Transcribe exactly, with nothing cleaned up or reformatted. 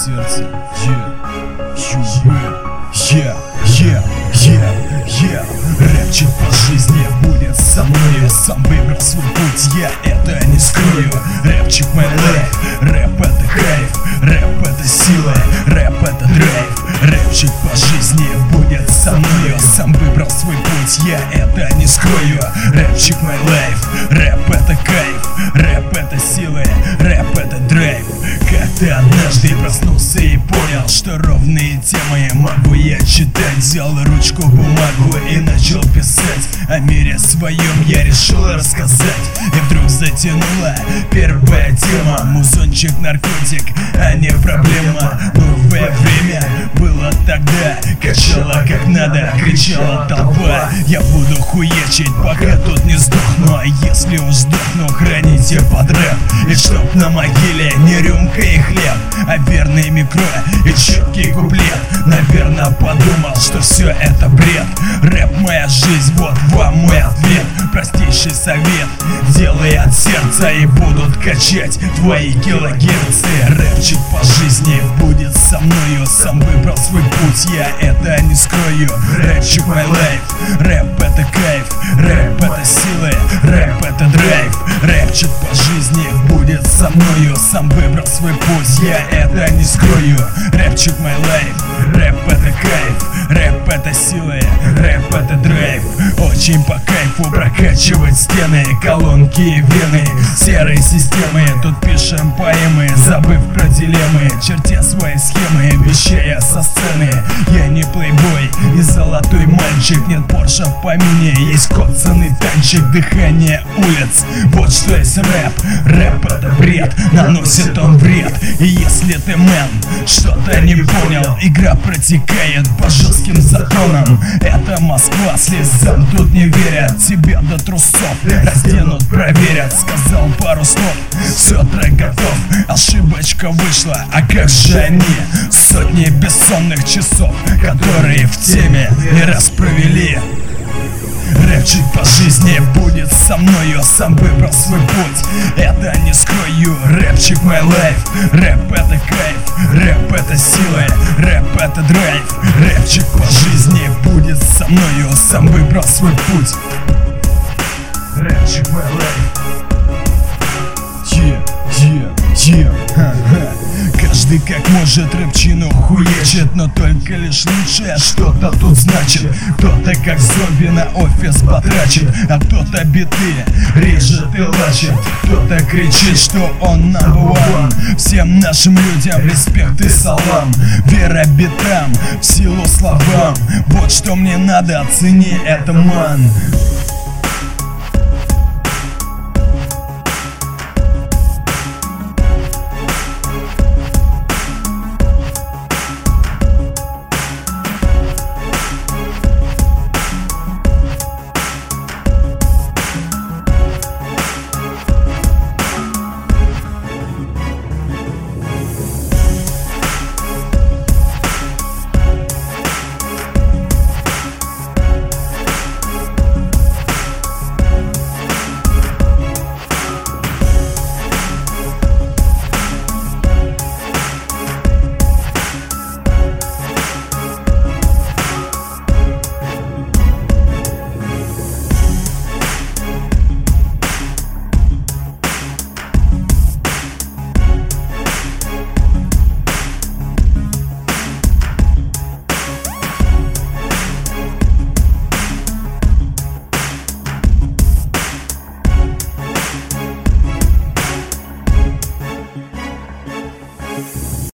сердце. Yeah, yeah, yeah, yeah. Рэпчик по жизни будет со мною. Сам выбрал свой путь, я это не скрою. Рэпчик my life. Рэп это кайф, рэп это сила, рэп это драйв. Рэпчик по жизни будет со мною. Сам выбрал свой путь, я это не скрою. Рэпчик my life. Рэп это кайф, рэп это сила, рэп это драйв. Как-то однажды проснулся и понял, что ровные темы могу я читать. Взял ручку, бумагу и начал писать. О мире своем я решил рассказать. И вдруг затянула первая тема. Музончик, наркотик, а не проблема. Новое время было тогда. Качала как надо, кричала толпа. Я буду хуячить, пока тут не сдохну. А если уж сдохну, храните под рэп. И чтоб на могиле не рюмка и хлеб, а верный микро и четкий куплет. Наверно, подумал, что все это бред. Рэп моя жизнь, вот вам мой ответ. Простейший совет, делай от сердца, и будут качать твои килогерцы. Рэпчик по жизни будет со мною. Сам выбрал свой путь, я это не скрою. Рэпчик my life. Рэп это кайф, рэп это сила, рэп это драйв. Рэпчик по жизни будет со мною. Сам выбрал свой путь, я это не скрою. Рэпчик my life. Рэп это кайф, рэп это сила, рэп это драйв. Очень по кайфу прокачивать стены, колонки и вены серой системы. Тут пишем поэмы, забыв про дилеммы, чертя свои схемы, вещая со сцены. Я не плейбой и золотой мальчик. Нет Порша в помине, есть коцанный танчик. Дыхание улиц, вот что есть рэп. Рэп это бред, наносит он вред. И если ты мэн, что-то не понял, игра протекает по жестким законам. Это Москва, слезам тут не верят. Тебя до трусов разденут, проверят. Сказал пару слов, все, трек готов. Ошибочка вышла, а как же они? Сотни бессонных часов, которые в теме не раз провели. Рэпчик по жизни будет со мною. Сам выбрал свой путь, это не скрою. Рэпчик my life. Рэп это кайф, рэп это сила, рэп это драйв. Рэпчик по жизни будет со мною. Сам выбрал свой путь. Рэпчик my life. Yeah, yeah, yeah. Ха-ха. Каждый как может рэпчину хуячит, но только лишь лучшее что-то тут значит. Кто-то как зомби на офис потрачит, а кто-то биты режет и лачит. Кто-то кричит, что он number one. Всем нашим людям респект и салам. Вера битам, в силу словам. Вот что мне надо, оцени это, ман.